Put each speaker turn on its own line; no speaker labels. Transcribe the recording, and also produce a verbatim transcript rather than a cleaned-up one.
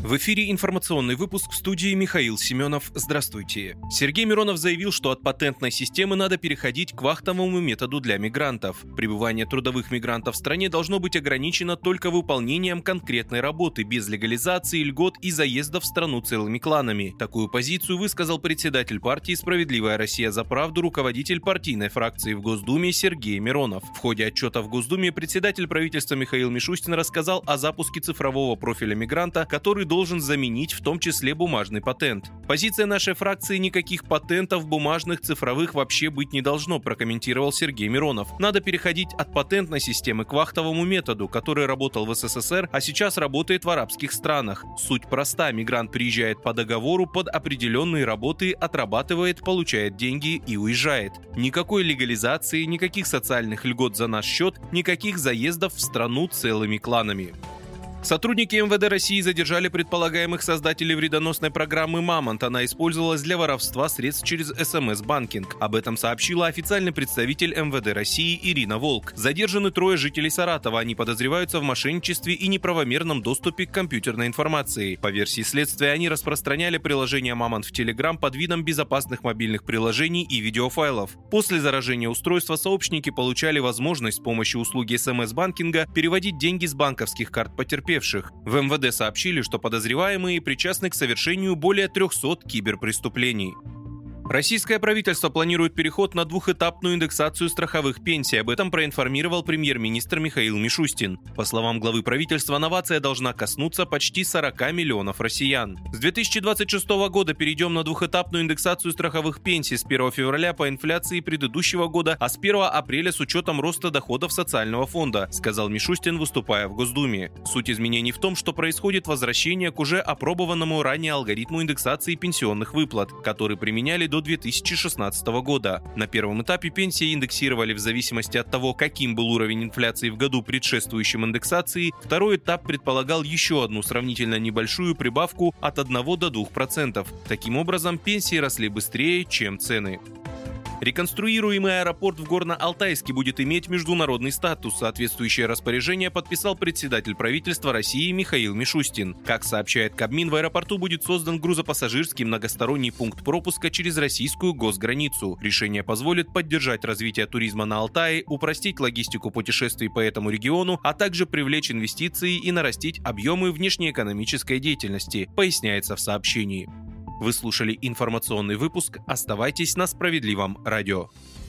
В эфире информационный выпуск, в студии Михаил Семенов. Здравствуйте. Сергей Миронов заявил, что от патентной системы надо переходить к вахтовому методу для мигрантов. Пребывание трудовых мигрантов в стране должно быть ограничено только выполнением конкретной работы, без легализации, льгот и заезда в страну целыми кланами. Такую позицию высказал председатель партии «Справедливая Россия за правду», руководитель партийной фракции в Госдуме Сергей Миронов. В ходе отчета в Госдуме председатель правительства Михаил Мишустин рассказал о запуске цифрового профиля мигранта, который должен заменить в том числе бумажный патент. Позиция нашей фракции: никаких патентов бумажных, цифровых вообще быть не должно, прокомментировал Сергей Миронов. Надо переходить от патентной системы к вахтовому методу, который работал в СССР, а сейчас работает в арабских странах. Суть проста: мигрант приезжает по договору под определенные работы, отрабатывает, получает деньги и уезжает. Никакой легализации, никаких социальных льгот за наш счет, никаких заездов в страну целыми кланами. Сотрудники эм вэ дэ России задержали предполагаемых создателей вредоносной программы «Мамонт». Она использовалась для воровства средств через эс эм эс-банкинг. Об этом сообщила официальный представитель эм вэ дэ России Ирина Волк. Задержаны трое жителей Саратова. Они подозреваются в мошенничестве и неправомерном доступе к компьютерной информации. По версии следствия, они распространяли приложение «Мамонт» в Telegram под видом безопасных мобильных приложений и видеофайлов. После заражения устройства сообщники получали возможность с помощью услуги эс эм эс-банкинга переводить деньги с банковских карт потерпевших. В эм вэ дэ сообщили, что подозреваемые причастны к совершению более трехсот киберпреступлений. Российское правительство планирует переход на двухэтапную индексацию страховых пенсий. Об этом проинформировал премьер-министр Михаил Мишустин. По словам главы правительства, новация должна коснуться почти сорока миллионов россиян. С две тысячи двадцать шестого года перейдем на двухэтапную индексацию страховых пенсий с первого февраля по инфляции предыдущего года, а с первого апреля с учетом роста доходов социального фонда, сказал Мишустин, выступая в Госдуме. Суть изменений в том, что происходит возвращение к уже опробованному ранее алгоритму индексации пенсионных выплат, который применяли до до две тысячи шестнадцатого года. На первом этапе пенсии индексировали в зависимости от того, каким был уровень инфляции в году, предшествующем индексации. Второй этап предполагал еще одну сравнительно небольшую прибавку от одного до двух процентов. Таким образом, пенсии росли быстрее, чем цены. Реконструируемый аэропорт в Горно-Алтайске будет иметь международный статус. Соответствующее распоряжение подписал председатель правительства России Михаил Мишустин. Как сообщает Кабмин, в аэропорту будет создан грузопассажирский многосторонний пункт пропуска через российскую госграницу. Решение позволит поддержать развитие туризма на Алтае, упростить логистику путешествий по этому региону, а также привлечь инвестиции и нарастить объемы внешнеэкономической деятельности, поясняется в сообщении. Вы слушали информационный выпуск. Оставайтесь на Справедливом радио.